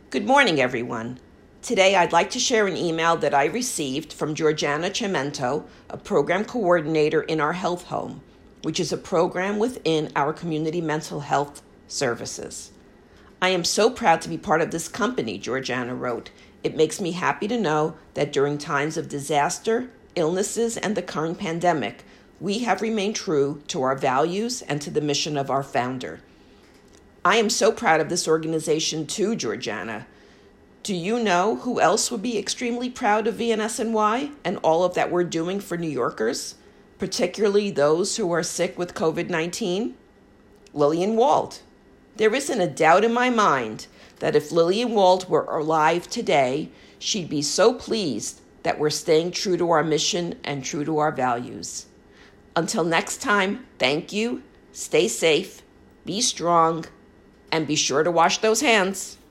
Good morning, everyone. Today, I'd like to share an email that I received from Georgiana Cemento, a program coordinator in our health home, which is a program within our community mental health services. I am so proud to be part of this company, Georgiana wrote. It makes me happy to know that during times of disaster, illnesses, and the current pandemic, we have remained true to our values and to the mission of our founder. I am so proud of this organization too, Georgiana. Do you know who else would be extremely proud of VNSNY and all of that we're doing for New Yorkers, particularly those who are sick with COVID-19? Lillian Wald. There isn't a doubt in my mind that if Lillian Wald were alive today, she'd be so pleased that we're staying true to our mission and true to our values. Until next time, thank you, stay safe, be strong, and be sure to wash those hands.